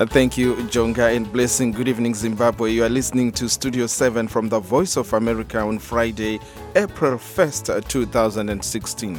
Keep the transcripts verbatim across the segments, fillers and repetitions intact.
Uh, thank you, Jonga, and blessing. Good evening, Zimbabwe. You are listening to Studio seven from the Voice of America on Friday, April first, two thousand sixteen.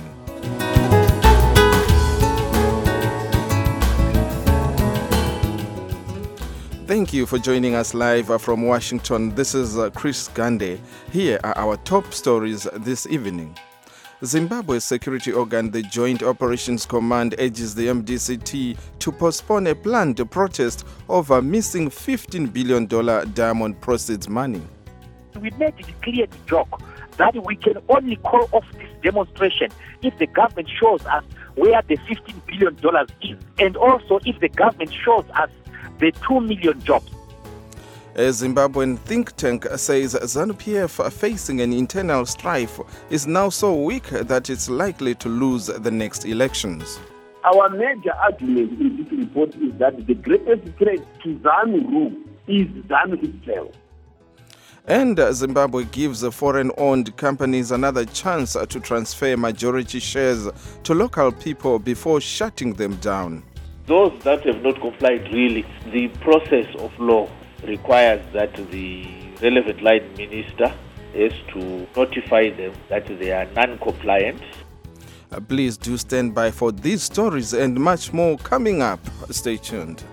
Thank you for joining us live from Washington. This is uh, Chris Gande. Here are our top stories this evening. Zimbabwe's security organ, the Joint Operations Command, urges the M D C T to postpone a planned protest over missing fifteen billion dollars diamond proceeds money. We made it clear to joke that we can only call off this demonstration if the government shows us where the fifteen billion dollars is, and also if the government shows us the two million jobs. A Zimbabwean think tank says ZANU-P F, facing an internal strife, is now so weak that it's likely to lose the next elections. Our major argument in this report is that the greatest threat to ZANU rule is ZANU itself. And Zimbabwe gives foreign-owned companies another chance to transfer majority shares to local people before shutting them down. Those that have not complied, really, the process of law requires that the relevant line minister has to notify them that they are non-compliant. Uh, please do stand by for these stories and much more coming up. Stay tuned.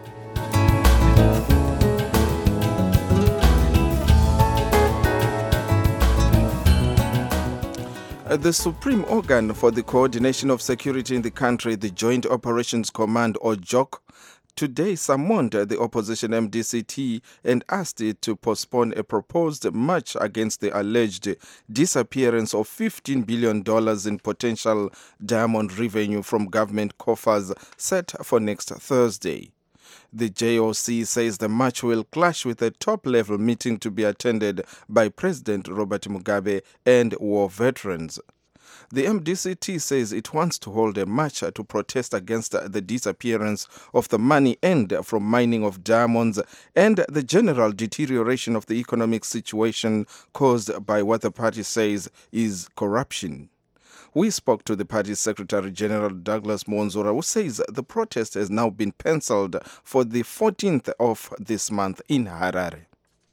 Uh, the supreme organ for the coordination of security in the country, the Joint Operations Command, or J O C, today summoned the opposition M D C T and asked it to postpone a proposed march against the alleged disappearance of fifteen billion dollars in potential diamond revenue from government coffers set for next Thursday. The J O C says the march will clash with a top-level meeting to be attended by President Robert Mugabe and war veterans. The M D C T says it wants to hold a march to protest against the disappearance of the money earned from mining of diamonds and the general deterioration of the economic situation caused by what the party says is corruption. We spoke to the party's Secretary General Douglas Mwonzora, who says the protest has now been penciled for the fourteenth of this month in Harare.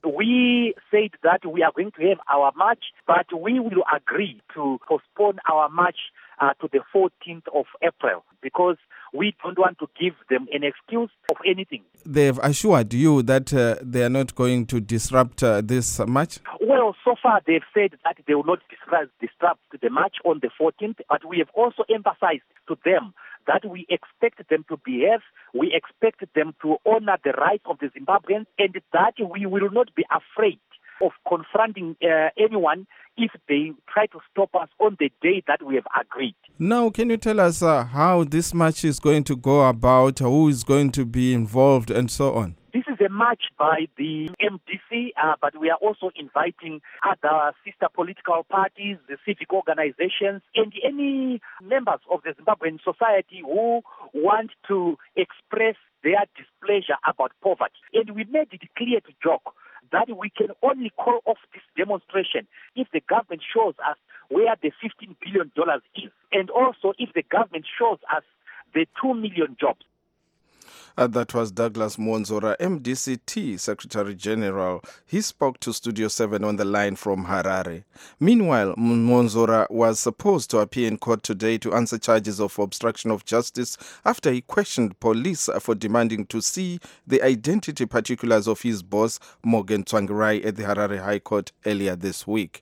We said that we are going to have our march, but we will agree to postpone our march uh, to the fourteenth of April because we don't want to give them an excuse of anything. They've assured you that uh, they are not going to disrupt uh, this march? Well, so far they've said that they will not disrupt, disrupt the march on the fourteenth, but we have also emphasized to them that we expect them to behave, we expect them to honor the rights of the Zimbabweans, and that we will not be afraid of confronting uh, anyone if they try to stop us on the day that we have agreed. Now, can you tell us uh, how this march is going to go about, who is going to be involved, and so on? This is a march by the M D C, uh, but we are also inviting other sister political parties, the civic organizations, and any members of the Zimbabwean society who want to express their displeasure about poverty. And we made it clear to joke that we can only call off this demonstration if the government shows us where the fifteen billion dollars is, and also if the government shows us the two million jobs. Uh, that was Douglas Mwonzora, M D C T Secretary General. He spoke to Studio seven on the line from Harare. Meanwhile, Mwonzora was supposed to appear in court today to answer charges of obstruction of justice after he questioned police for demanding to see the identity particulars of his boss, Morgan Tsvangirai, at the Harare High Court earlier this week.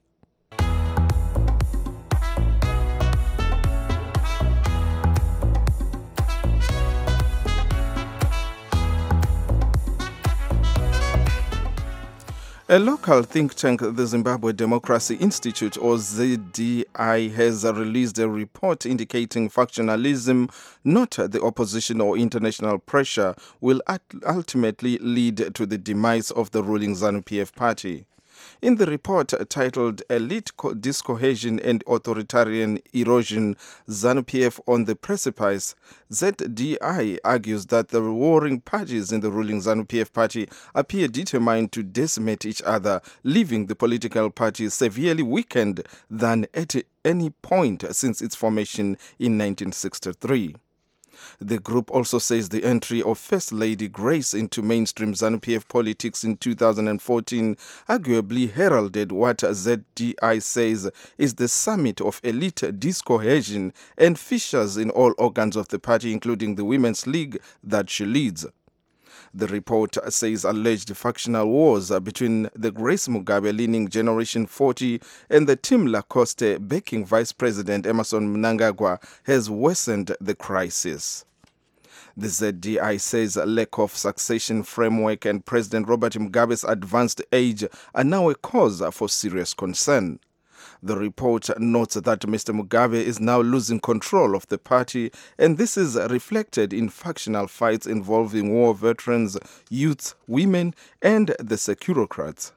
A local think tank, the Zimbabwe Democracy Institute, or Z D I, has released a report indicating factionalism, not the opposition or international pressure, will ultimately lead to the demise of the ruling ZANU-P F party. In the report titled Elite Discohesion and Authoritarian Erosion, ZANU-P F on the Precipice, Z D I argues that the warring parties in the ruling ZANU-P F party appear determined to decimate each other, leaving the political party severely weakened than at any point since its formation in nineteen sixty-three. The group also says the entry of First Lady Grace into mainstream ZANU-P F politics in two thousand fourteen arguably heralded what Z D I says is the summit of elite discohesion and fissures in all organs of the party, including the Women's League that she leads. The report says alleged factional wars between the Grace Mugabe-leaning Generation forty and the Team Lacoste backing Vice President Emmerson Mnangagwa has worsened the crisis. The Z D I says a lack of succession framework and President Robert Mugabe's advanced age are now a cause for serious concern. The report notes that Mister Mugabe is now losing control of the party, and this is reflected in factional fights involving war veterans, youth, women, and the Securocrats.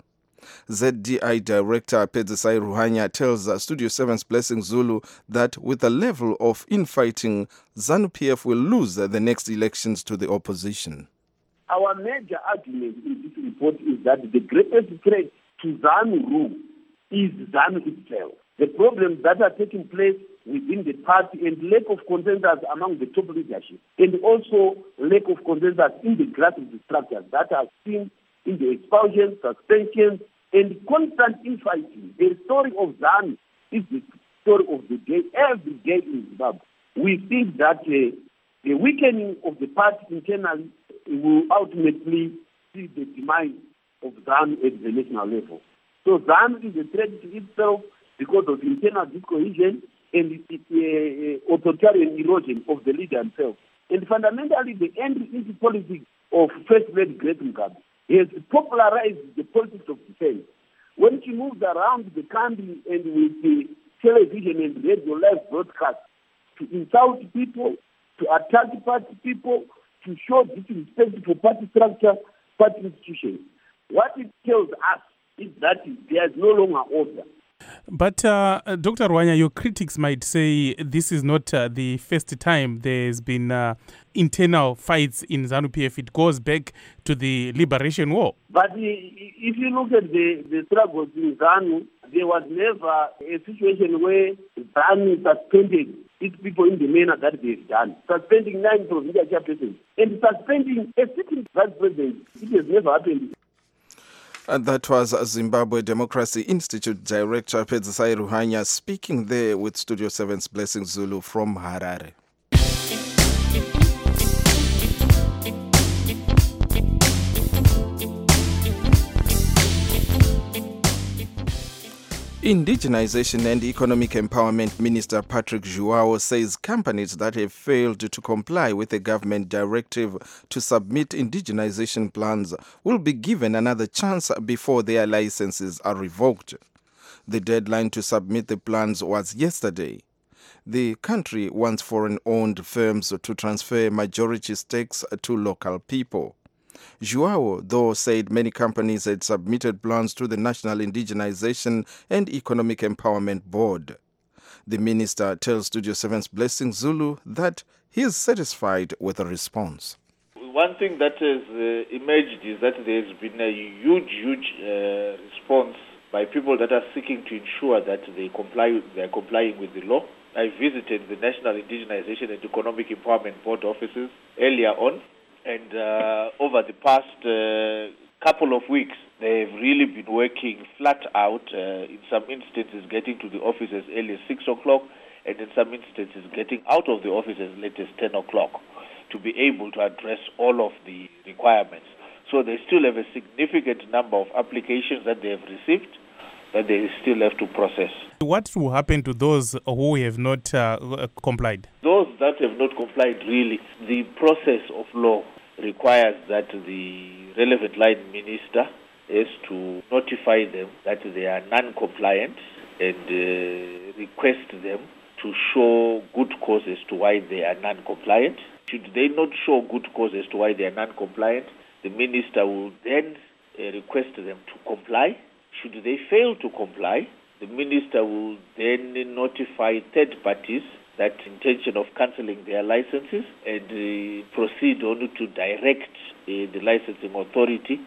Z D I Director Pedzisai Ruhanya tells Studio seven's Blessing Zulu that with the level of infighting, ZANU-P F will lose the next elections to the opposition. Our major argument in this report is that the greatest threat to ZANU rule is ZANU itself. The problems that are taking place within the party and lack of consensus among the top leadership, and also lack of consensus in the grassroots structures that are seen in the expulsions, suspensions, and constant infighting. The story of ZANU is the story of the day, every day in Zimbabwe. We think that uh, the weakening of the party internally will ultimately see the demise of ZANU at the national level. So ZANU is a threat to itself because of internal discohesion and the uh, authoritarian erosion of the leader himself. And fundamentally, the entry into politics of First Lady Grace Mugabe has popularized the politics of defense. When she moves around the country and with the television and radio live broadcast to insult people, to attack party people, to show disrespect for party structure, party institutions, what it tells us is that there is no longer order. But uh, Doctor Ruhanya, your critics might say this is not uh, the first time there's been uh, internal fights in ZANU-P F. It goes back to the Liberation War. But if you look at the, the struggles in ZANU, there was never a situation where ZANU suspended its people in the manner that they've done. Suspending nine provincial chairpersons and suspending a sitting vice president. It has never happened. And that was Zimbabwe Democracy Institute Director Pedzisai Ruhanya speaking there with Studio seven's Blessing Zulu from Harare. Indigenization and Economic Empowerment Minister Patrick João says companies that have failed to comply with the government directive to submit indigenization plans will be given another chance before their licenses are revoked. The deadline to submit the plans was yesterday. The country wants foreign-owned firms to transfer majority stakes to local people. João, though, said many companies had submitted plans to the National Indigenization and Economic Empowerment Board. The minister tells Studio seven's Blessing Zulu that he is satisfied with the response. One thing that has uh, emerged is that there's been a huge, huge uh, response by people that are seeking to ensure that they comply, they are complying with the law. I visited the National Indigenization and Economic Empowerment Board offices earlier on. And uh, over the past uh, couple of weeks, they've really been working flat out, uh, in some instances getting to the office as early as six o'clock, and in some instances getting out of the office as late as ten o'clock to be able to address all of the requirements. So they still have a significant number of applications that they have received that they still have to process. What will happen to those who have not uh, complied? Those that have not complied, really, the process of law requires that the relevant line minister has to notify them that they are non-compliant and uh, request them to show good cause as to why they are non-compliant. Should they not show good cause as to why they are non-compliant, the minister will then uh, request them to comply. Should they fail to comply, the minister will then notify third parties that intention of cancelling their licenses and uh, proceed on to direct uh, the licensing authority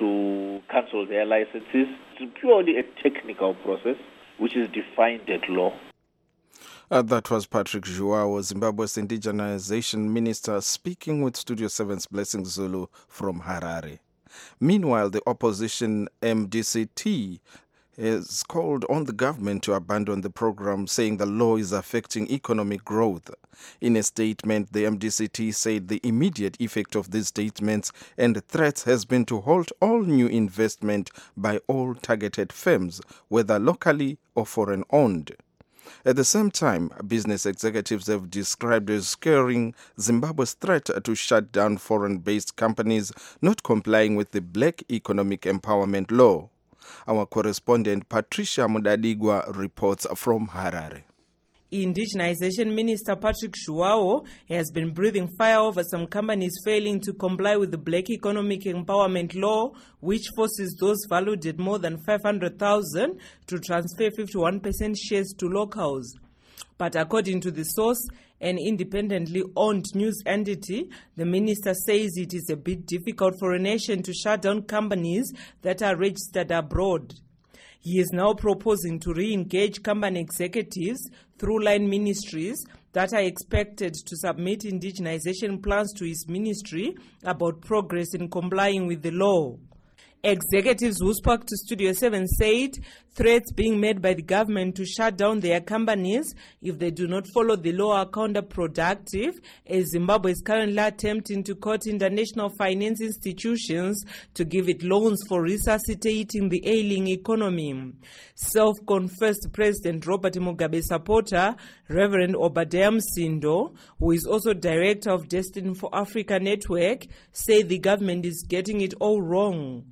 to cancel their licenses. It's purely a technical process which is defined at law. Uh, that was Patrick Joao, Zimbabwe's indigenization minister, speaking with Studio seven's Blessing Zulu from Harare. Meanwhile, the opposition M D C T has called on the government to abandon the program, saying the law is affecting economic growth. In a statement, the M D C T said the immediate effect of these statements and threats has been to halt all new investment by all targeted firms, whether locally or foreign-owned. At the same time, business executives have described as scaring Zimbabwe's threat to shut down foreign-based companies not complying with the Black Economic Empowerment Law. Our correspondent Patricia Mudadigwa reports from Harare. Indigenization Minister Patrick Joao has been breathing fire over some companies failing to comply with the Black Economic Empowerment Law, which forces those valued at more than five hundred thousand to transfer fifty-one percent shares to locals. But according to the source, an independently owned news entity, the minister says it is a bit difficult for a nation to shut down companies that are registered abroad. He is now proposing to re-engage company executives through line ministries that are expected to submit indigenization plans to his ministry about progress in complying with the law. Executives who spoke to Studio seven said threats being made by the government to shut down their companies if they do not follow the law are counterproductive, as Zimbabwe is currently attempting to court international finance institutions to give it loans for resuscitating the ailing economy. Self-confessed President Robert Mugabe supporter, Reverend Obadiah Msindo, who is also director of Destiny for Africa Network, said the government is getting it all wrong.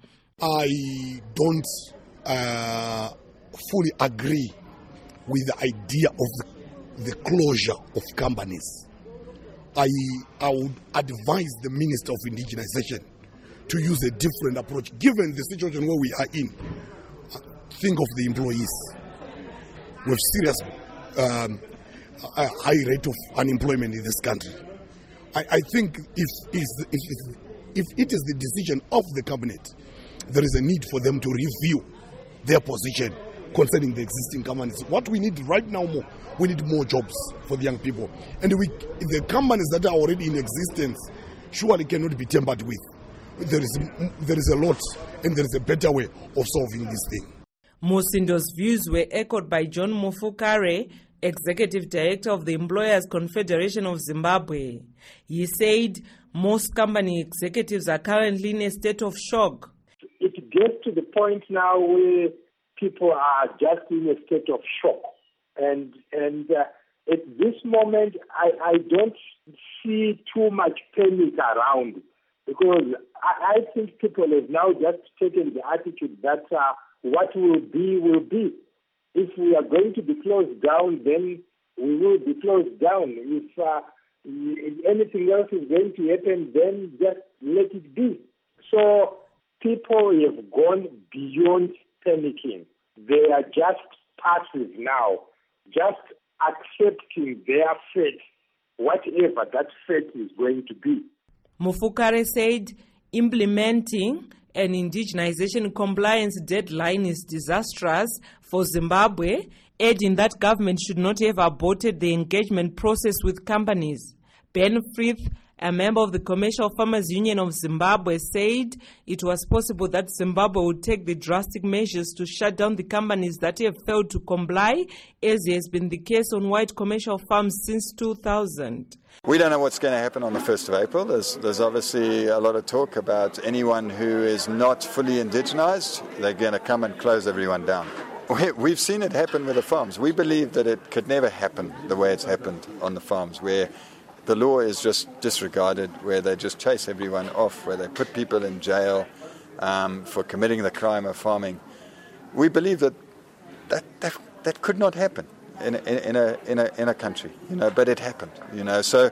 I don't uh, fully agree with the idea of the, the closure of companies. I, I would advise the Minister of Indigenization to use a different approach, given the situation where we are in. Think of the employees. We have serious um, a high rate of unemployment in this country. I, I think if, if, if, if it is the decision of the cabinet, there is a need for them to review their position concerning the existing companies. What we need right now more, we need more jobs for the young people. And we, the companies that are already in existence surely cannot be tampered with. There is, there is a lot and there is a better way of solving this thing. Musindo's views were echoed by John Mufukare, Executive Director of the Employers Confederation of Zimbabwe. He said most company executives are currently in a state of shock. It gets to the point now where people are just in a state of shock. And and uh, at this moment, I, I don't see too much panic around, because I, I think people have now just taken the attitude that uh, what will be, will be. If we are going to be closed down, then we will be closed down. If, uh, if anything else is going to happen, then just let it be. So people have gone beyond panicking. They are just passive now, just accepting their fate, whatever that fate is going to be. Mufukare said implementing an indigenization compliance deadline is disastrous for Zimbabwe, adding that government should not have aborted the engagement process with companies. Ben Frith, a member of the Commercial Farmers Union of Zimbabwe, said it was possible that Zimbabwe would take the drastic measures to shut down the companies that have failed to comply, as has been the case on white commercial farms since two thousand. We don't know what's going to happen on the first of April. There's, there's obviously a lot of talk about anyone who is not fully indigenized, they're going to come and close everyone down. We, we've seen it happen with the farms. We believe that it could never happen the way it's happened on the farms, where the law is just disregarded, where they just chase everyone off, where they put people in jail um, for committing the crime of farming. We believe that that, that, that could not happen in, in, in, a, in, a, in a country, you know, but it happened, you know. So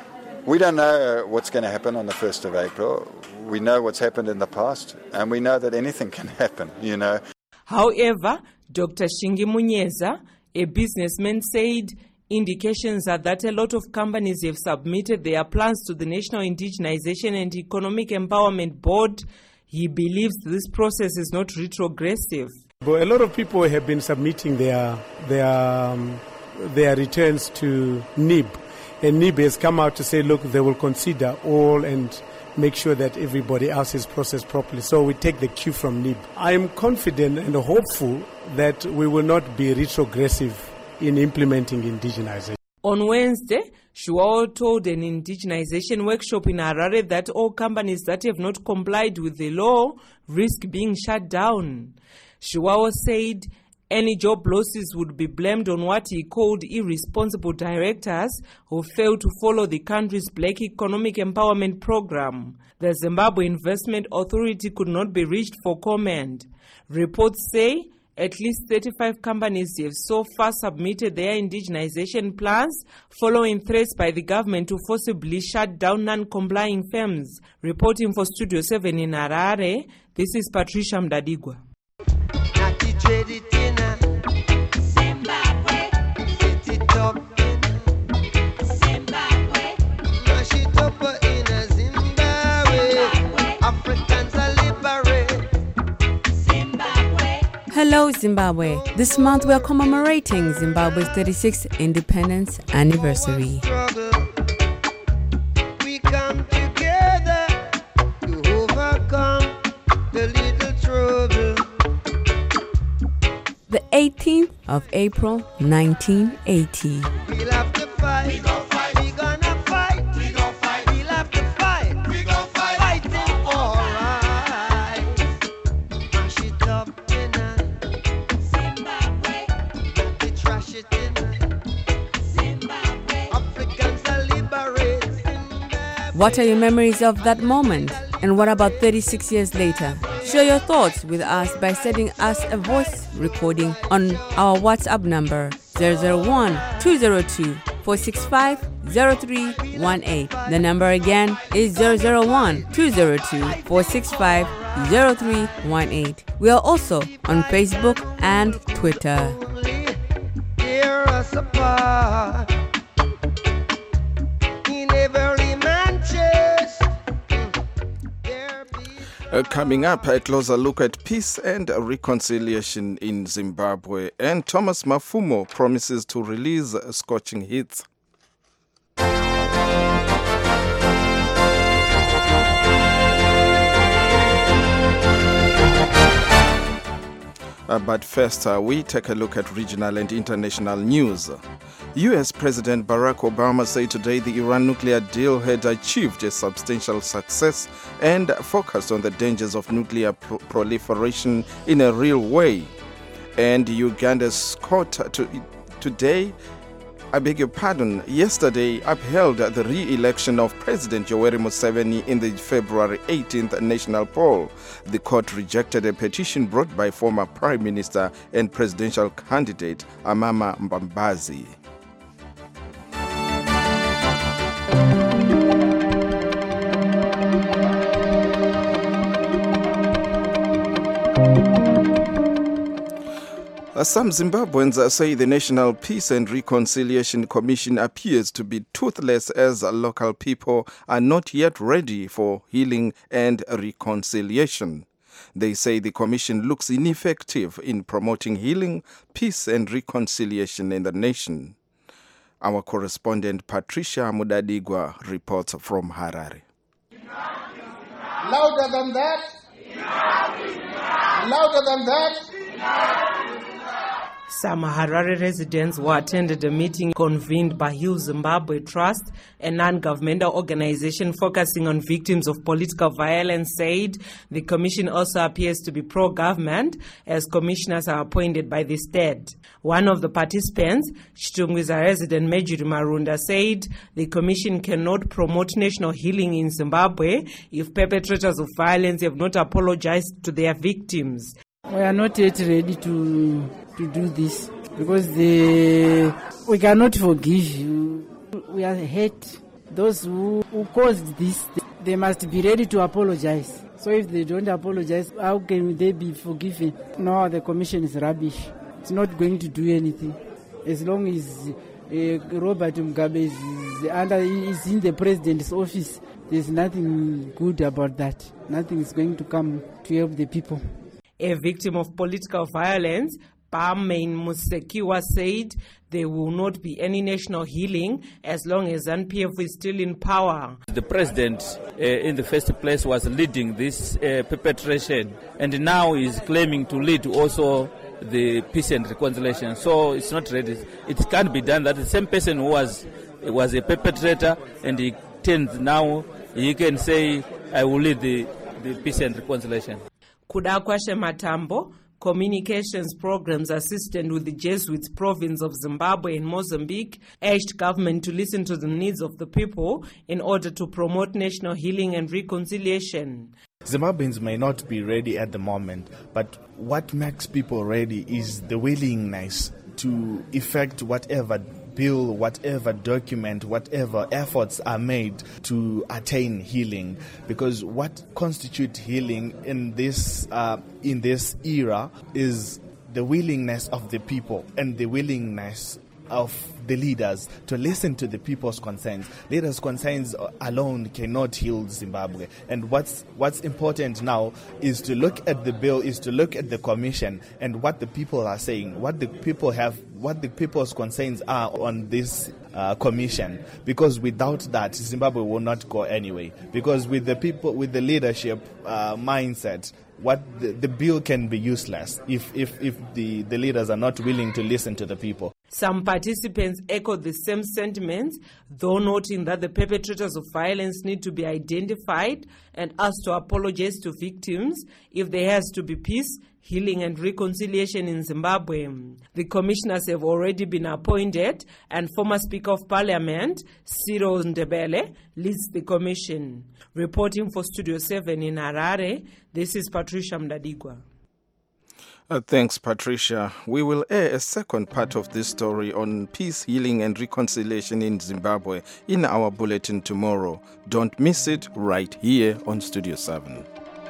we don't know what's going to happen on the first of April. We know what's happened in the past, and we know that anything can happen, you know. However, Doctor Shingi Munyeza, a businessman, said indications are that a lot of companies have submitted their plans to the National Indigenization and Economic Empowerment Board. He believes this process is not retrogressive. But a lot of people have been submitting their their um, their returns to N I B. And N I B has come out to say, look, they will consider all and make sure that everybody else is processed properly. So we take the cue from N I B. I am confident and hopeful that we will not be retrogressive in implementing indigenization. On Wednesday, Shuao told an indigenization workshop in Harare that all companies that have not complied with the law risk being shut down. Shuao said any job losses would be blamed on what he called irresponsible directors who failed to follow the country's Black Economic Empowerment Program. The Zimbabwe Investment Authority could not be reached for comment. Reports say at least thirty-five companies have so far submitted their indigenization plans following threats by the government to forcibly shut down non-complying firms. Reporting for Studio seven in Harare, this is Patricia Mdadigwa. Hello Zimbabwe. This month we are commemorating Zimbabwe's thirty-sixth independence anniversary. We come together to overcome the little trouble. The eighteenth of April, nineteen eighty. We'll have to fight. We go fight. We gonna fight. We go fight. We'll have to fight. We go fight. Fighting for right. Mash it up tonight. Zimbabwe. They trash it tonight. Zimbabwe. Africans are liberate. Zimbabwe. What are your memories of that moment? And what about thirty-six years later? Share your thoughts with us by sending us a voice recording on our WhatsApp number zero zero one two zero two four six five zero three one eight. The number again is zero zero one two zero two four six five zero three one eight. We are also on Facebook and Twitter. Tear us apart in every man chest. Uh, coming up, a closer look at peace and reconciliation in Zimbabwe. And Thomas Mafumo promises to release scorching hits. Uh, but first, uh, we take a look at regional and international news. U S President Barack Obama said today the Iran nuclear deal had achieved a substantial success and focused on the dangers of nuclear pro- proliferation in a real way. And Uganda's court to, today, I beg your pardon, yesterday upheld the re-election of President Yoweri Museveni in the February eighteenth national poll. The court rejected a petition brought by former Prime Minister and presidential candidate Amama Mbabazi. Some Zimbabweans say the National Peace and Reconciliation Commission appears to be toothless as local people are not yet ready for healing and reconciliation. They say the commission looks ineffective in promoting healing, peace and reconciliation in the nation. Our correspondent Patricia Mudadigwa reports from Harare. Louder than that? Louder than that? Some Harare residents who attended a meeting convened by Heal Zimbabwe Trust, a non-governmental organization focusing on victims of political violence, said the commission also appears to be pro-government as commissioners are appointed by the state. One of the participants, Chitungwiza resident Majuri Marunda, said the commission cannot promote national healing in Zimbabwe if perpetrators of violence have not apologized to their victims. We are not yet ready to to do this because the we cannot forgive you. We are hurt. Those who, who caused this, they must be ready to apologize. So if they don't apologize, how can they be forgiven? No, the commission is rubbish. It's not going to do anything. As long as uh, Robert Mugabe is, under, is in the president's office, there's nothing good about that. Nothing is going to come to help the people. A victim of political violence, Barmain Musekiwa said there will not be any national healing as long as ZANU P F is still in power. The president uh, in the first place was leading this uh, perpetration, and now is claiming to lead also the peace and reconciliation. So it's not ready. It can't be done that the same person who was was a perpetrator and he turns now, he can say, I will lead the, the peace and reconciliation. Kudakwashe Matambo, Communications Programs Assistant with the Jesuits Province of Zimbabwe in Mozambique, urged government to listen to the needs of the people in order to promote national healing and reconciliation. Zimbabweans may not be ready at the moment, but what makes people ready is the willingness to effect whatever bill, whatever document, whatever efforts are made to attain healing. Because what constitutes healing in this uh, in this era is the willingness of the people and the willingness of the leaders to listen to the people's concerns. Leaders' concerns alone cannot heal Zimbabwe. And what's what's important now is to look at the bill, is to look at the commission and what the people are saying, what the people have, what the people's concerns are on this uh, commission. Because without that, Zimbabwe will not go anyway. Because with the people, with the leadership uh, mindset, what the, the bill can be useless if if if the, the leaders are not willing to listen to the people. Some participants echoed the same sentiments, though noting that the perpetrators of violence need to be identified and asked to apologize to victims if there has to be peace, healing and reconciliation in Zimbabwe. The commissioners have already been appointed, and former Speaker of Parliament, Cyril Ndebele, leads the commission. Reporting for Studio seven in Harare, this is Patricia Mdadigwa. Uh, thanks, Patricia. We will air a second part of this story on peace, healing and reconciliation in Zimbabwe in our bulletin tomorrow. Don't miss it right here on Studio seven.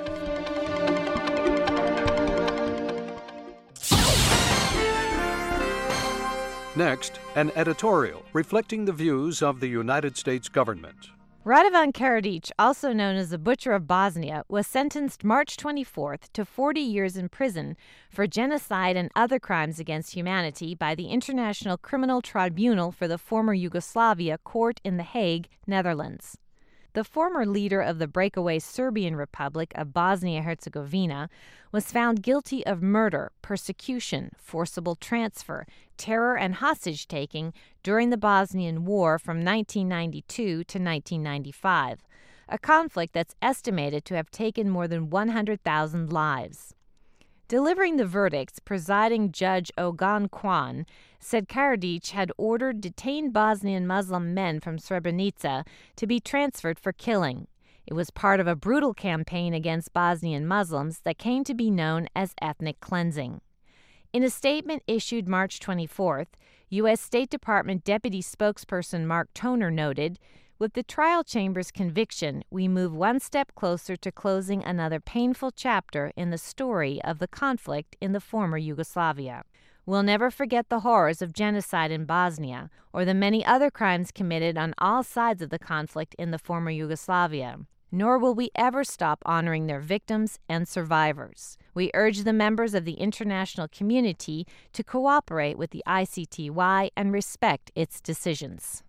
Next, an editorial reflecting the views of the United States government. Radovan Karadzic, also known as the Butcher of Bosnia, was sentenced March twenty-fourth to forty years in prison for genocide and other crimes against humanity by the International Criminal Tribunal for the former Yugoslavia Court in The Hague, Netherlands. The former leader of the breakaway Serbian Republic of Bosnia-Herzegovina was found guilty of murder, persecution, forcible transfer, terror, and hostage-taking during the Bosnian War from nineteen ninety-two to nineteen ninety-five, a conflict that's estimated to have taken more than one hundred thousand lives. Delivering the verdicts, presiding Judge Ogan Kwan said Karadzic had ordered detained Bosnian Muslim men from Srebrenica to be transferred for killing. It was part of a brutal campaign against Bosnian Muslims that came to be known as ethnic cleansing. In a statement issued March twenty-fourth, U S State Department Deputy Spokesperson Mark Toner noted, "With the trial chamber's conviction, we move one step closer to closing another painful chapter in the story of the conflict in the former Yugoslavia. We'll never forget the horrors of genocide in Bosnia or the many other crimes committed on all sides of the conflict in the former Yugoslavia. Nor will we ever stop honoring their victims and survivors. We urge the members of the international community to cooperate with the I C T Y and respect its decisions."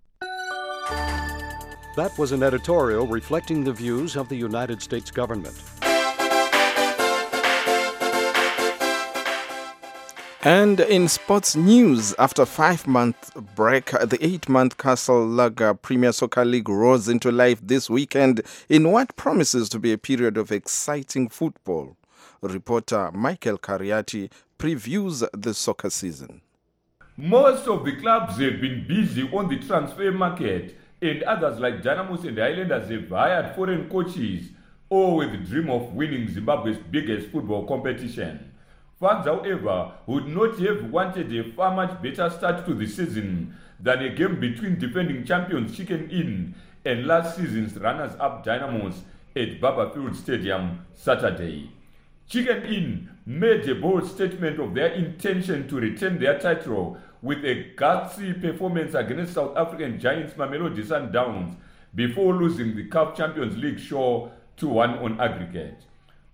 That was an editorial reflecting the views of the United States government. And in sports news, after a five-month break, the eight-month Castle Lager Premier Soccer League rose into life this weekend in what promises to be a period of exciting football. Reporter Michael Cariati previews the soccer season. Most of the clubs have been busy on the transfer market, and others like Dynamos and Highlanders have hired foreign coaches, all with the dream of winning Zimbabwe's biggest football competition. Fans, however, would not have wanted a far much better start to the season than a game between defending champions Chicken Inn and last season's runners-up Dynamos at Barberfield Stadium Saturday. Chicken Inn made a bold statement of their intention to retain their title with a gutsy performance against South African giants Mamelodi Sundowns before losing the C A F Champions League show two one on aggregate.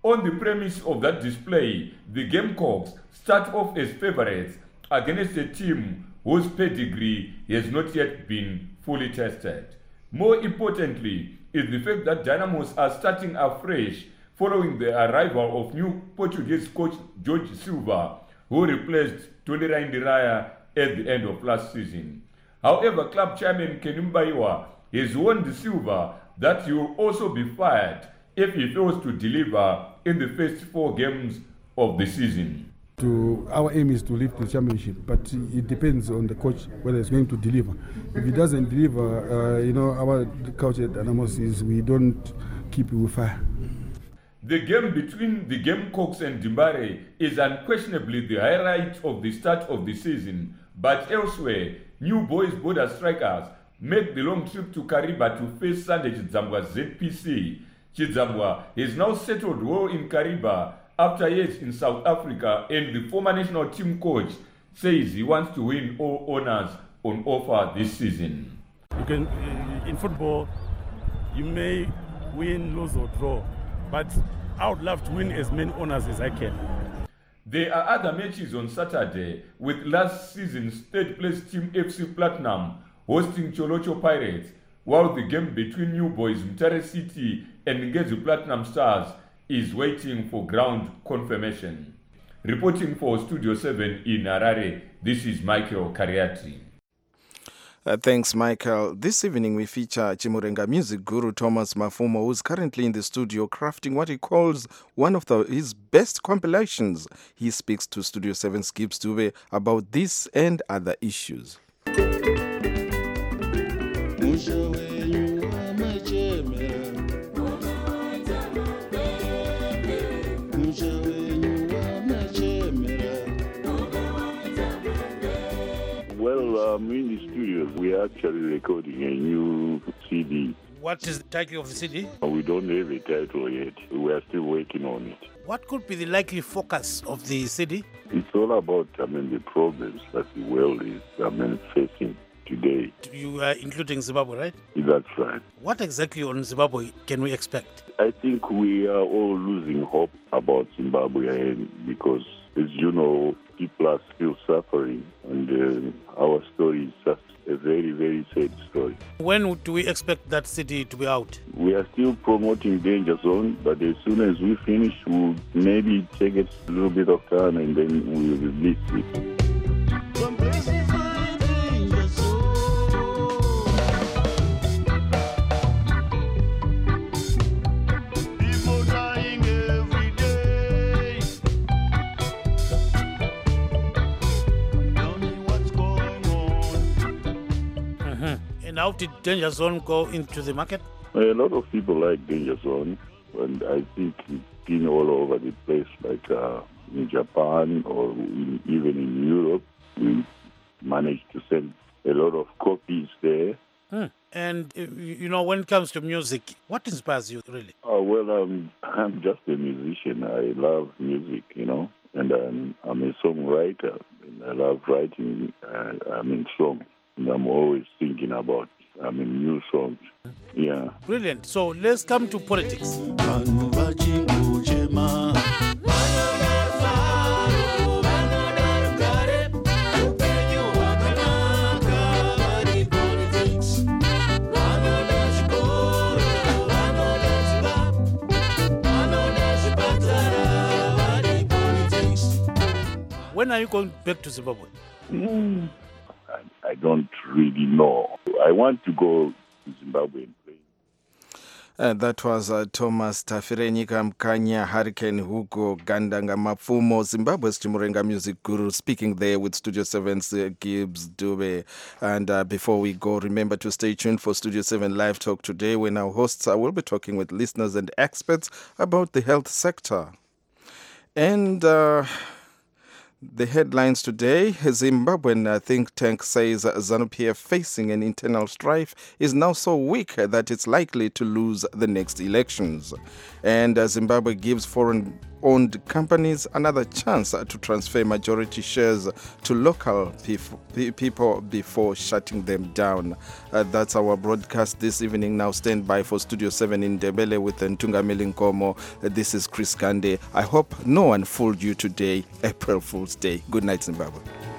On the premise of that display, the Gamecocks start off as favourites against a team whose pedigree has not yet been fully tested. More importantly is the fact that Dynamos are starting afresh following the arrival of new Portuguese coach Jorge Silva, who replaced Tony Raya at the end of last season. However, club chairman Kenumbayiwa has warned Silva that he will also be fired if he fails to deliver in the first four games of the season. To, our aim is to lift the championship, but it depends on the coach whether he's going to deliver. If he doesn't deliver, uh, you know, our coach at Dynamos is we don't keep it with fire. The game between the Gamecocks and Dimbare is unquestionably the highlight of the start of the season, but elsewhere, New Boys border strikers make the long trip to Kariba to face Sunday Chidzambwa Z P C. Chidzambwa is now settled well in Kariba after years in South Africa, and the former national team coach says he wants to win all honors on offer this season. You can, in football, you may win, lose or draw, but I would love to win as many honors as I can. There are other matches on Saturday, with last season's third-place team F C Platinum hosting Cholocho Pirates, while the game between New Boys Mtare City and Ngezi Platinum Stars is waiting for ground confirmation. Reporting for Studio seven in Harare, this is Michael Kariati. Uh, thanks, Michael. This evening we feature Chimurenga music guru Thomas Mafumo, who is currently in the studio crafting what he calls one of the, his best compilations. He speaks to Studio seven's Gibbs Dube about this and other issues. Well, um, in the studio, we are actually recording a new C D. What is the title of the C D? We don't have a title yet. We are still working on it. What could be the likely focus of the C D? It's all about, I mean, the problems that the world is, I mean, facing today. You are including Zimbabwe, right? That's right. What exactly on Zimbabwe can we expect? I think we are all losing hope about Zimbabwe because, as you know, people are still suffering, and uh, our story is just a very, very sad story. When do we expect that city to be out? We are still promoting Danger Zone, but as soon as we finish, we'll maybe take it a little bit of time and then we'll release it. And how did Danger Zone go into the market? A lot of people like Danger Zone, and I think it's been all over the place, like uh, in Japan or in, even in Europe. We managed to sell a lot of copies there. Hmm. And, you know, when it comes to music, what inspires you, really? Oh, well, um, I'm just a musician. I love music, you know, and I'm, I'm a songwriter, and I love writing, uh, I mean, songs. And I'm always thinking about, I mean, new songs. Yeah. Brilliant. So let's come to politics. When are you going back to Zimbabwe? Mm. I, I don't really know. I want to go to Zimbabwe and play. Uh, that was uh, Thomas Tafirenyika Mkanya, Hurricane Hugo Gandanga Mafumo, Zimbabwe's Chimurenga music guru, speaking there with Studio seven's uh, Gibbs Dube. And uh, before we go, remember to stay tuned for Studio seven Live Talk today, when our hosts uh, will be talking with listeners and experts about the health sector. And... Uh, The headlines today, Zimbabwean think tank says ZANU-P F facing an internal strife is now so weak that it's likely to lose the next elections. And Zimbabwe gives foreign owned companies another chance to transfer majority shares to local pe- people before shutting them down. Uh, that's our broadcast this evening. Now stand by for Studio seven in Ndebele with Ntungamili Nkomo. Uh, this is Chris Gande. I hope no one fooled you today. April Fool's Day. Good night, Zimbabwe.